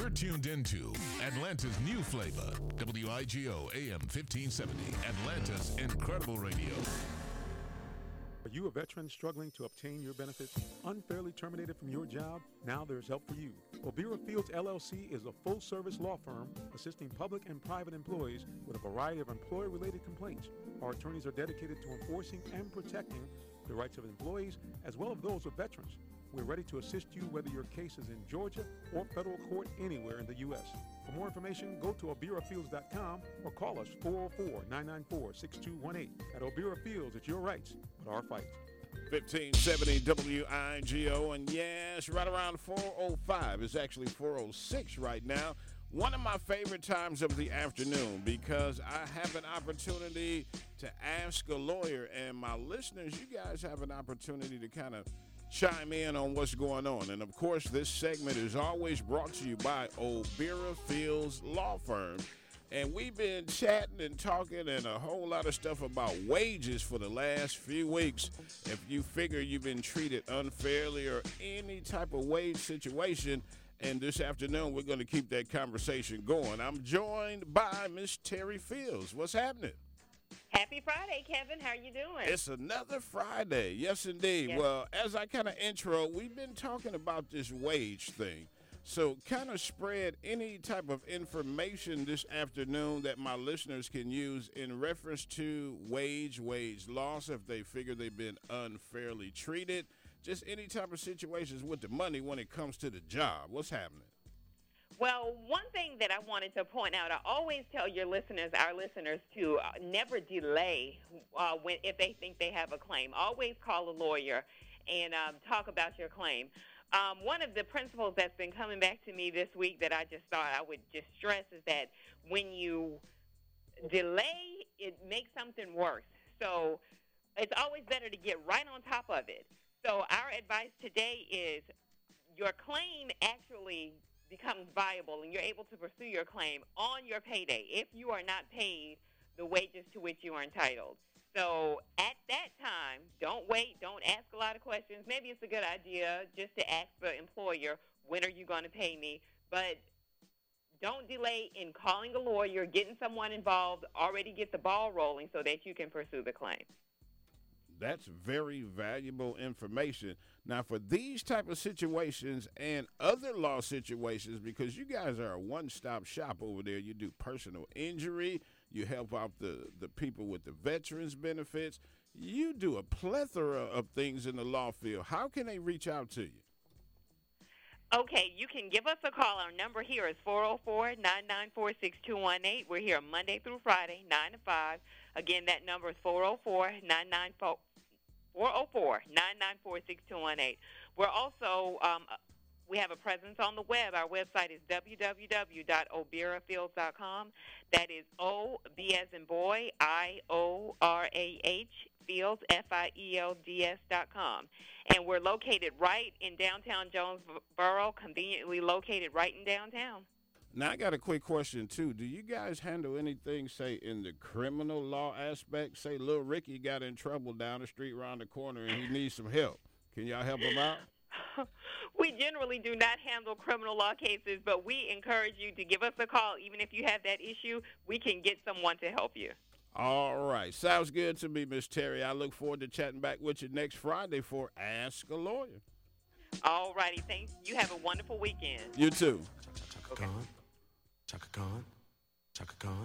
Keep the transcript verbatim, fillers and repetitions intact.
You're tuned into Atlanta's new flavor, W I G O A M fifteen seventy, Atlanta's incredible radio. Are you a veteran struggling to obtain your benefits? Unfairly terminated from your job? Now there's help for you. Obira Fields, L L C is a full-service law firm assisting public and private employees with a variety of employer-related complaints. Our attorneys are dedicated to enforcing and protecting the rights of employees as well as those of veterans. We're ready to assist you whether your case is in Georgia or federal court anywhere in the U S. For more information, go to obira fields dot com or call us four oh four, nine nine four, six two one eight. At Obira Fields, it's your rights, but our fight. fifteen seventy W I G O, and yes, right around four oh five. It's actually four oh six right now. One of my favorite times of the afternoon because I have an opportunity to ask a lawyer, and my listeners, you guys have an opportunity to kind of chime in on what's going on. And, of course, this segment is always brought to you by Obira Fields Law Firm. And we've been chatting and talking and a whole lot of stuff about wages for the last few weeks. If you figure you've been treated unfairly or any type of wage situation, and this afternoon we're going to keep that conversation going. I'm joined by Miss Terry Fields. What's happening? Happy Friday, Kevin. How are you doing? It's another Friday. Yes, indeed. Yes. Well, as I kind of intro, we've been talking about this wage thing. So kind of spread any type of information this afternoon that my listeners can use in reference to wage, wage loss, if they figure they've been unfairly treated, just any type of situations with the money when it comes to the job. What's happening? Well, one thing that I wanted to point out, I always tell your listeners, our listeners, to uh, never delay uh, when if they think they have a claim. Always call a lawyer and um, talk about your claim. Um, one of the principles that's been coming back to me this week that I just thought I would just stress is that when you delay, it makes something worse. So it's always better to get right on top of it. So our advice today is your claim actually becomes viable and you're able to pursue your claim on your payday if you are not paid the wages to which you are entitled. So at that time, don't wait, don't ask a lot of questions. Maybe it's a good idea just to ask the employer, when are you going to pay me? But don't delay in calling a lawyer, getting someone involved, already get the ball rolling so that you can pursue the claim. That's very valuable information. Now, for these type of situations and other law situations, because you guys are a one-stop shop over there, you do personal injury, you help out the, the people with the veterans benefits, you do a plethora of things in the law field. How can they reach out to you? Okay, you can give us a call. Our number here is four oh four, nine nine four, six two one eight. We're here Monday through Friday, nine to five. Again, that number is four oh four, nine nine four, nine nine four, six two one eight. We're also, um, we have a presence on the web. Our website is w w w dot obira fields dot com. That is O, B as in boy, I O R A H, Fields, F I E L D S dot com. And we're located right in downtown Jonesboro, conveniently located right in downtown. Now, I got a quick question, too. Do you guys handle anything, say, in the criminal law aspect? Say, little Ricky got in trouble down the street around the corner and he needs some help. Can y'all help him out? We generally do not handle criminal law cases, but we encourage you to give us a call. Even if you have that issue, we can get someone to help you. All right. Sounds good to me, Miss Terry. I look forward to chatting back with you next Friday for Ask a Lawyer. All righty. Thanks. You have a wonderful weekend. You too. Chaka Khan, Chaka Khan, Chaka Khan.